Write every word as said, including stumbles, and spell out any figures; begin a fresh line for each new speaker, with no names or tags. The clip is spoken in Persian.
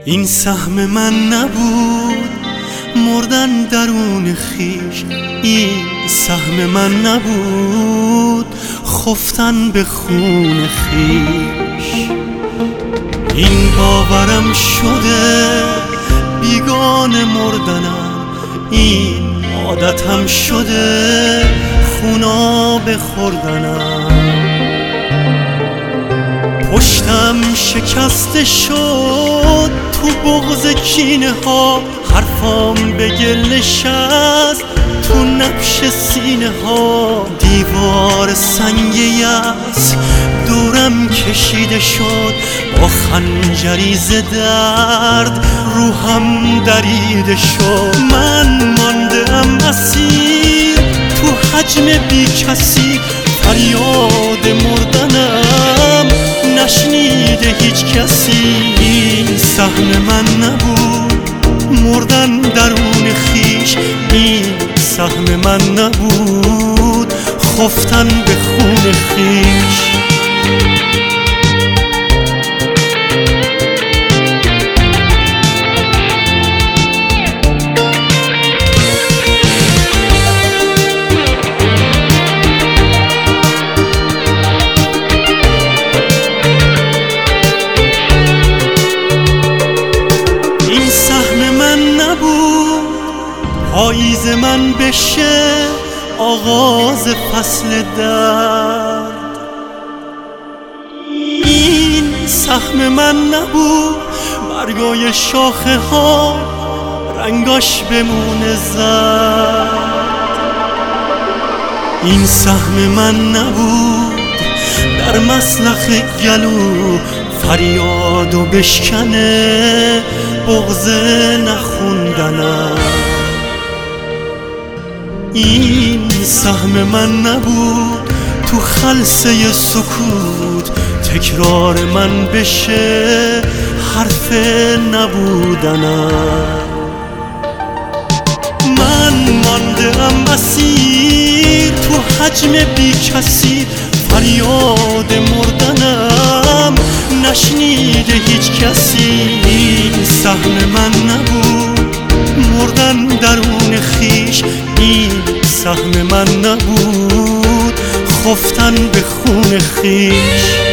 این سهم من نبود مردن درون خیش، این سهم من نبود خفتن به خون خیش. این باورم شده بیگانه مردنم، این عادتم شده خوناب خوردنم. پشتم شکسته شد تو بغض کینه ها، حرفام به گل نشست تو نبش سینه ها. دیوار سنگ یأس دورم کشیده شد، با خنجری ز درد روحم دریده شد. من مانده ام اسیر تو حجم بی کسی، فریاد مردنم نشنیده هیچ کسی. این سهم من نبود مردن درون خیش، این سهم من نبود خفتن به خون خیش. پاییز من بشه آغاز فصل درد، این سهم من نبود برگای شاخه ها رنگاش بمونه زرد. این سهم من نبود در مسلخ گلو فریادو بشکنه بغض نخوندنم. این سهم من نبود تو خلسه سکوت تکرار من بشه حرف نبودنم. من مانده ام اسیر تو حجم بی کسی، فریاد مردنم نشنیده هیچ کسی. این سهم من نبود مردن درون خیش، این سهم من نبود خفتن به خون خیش.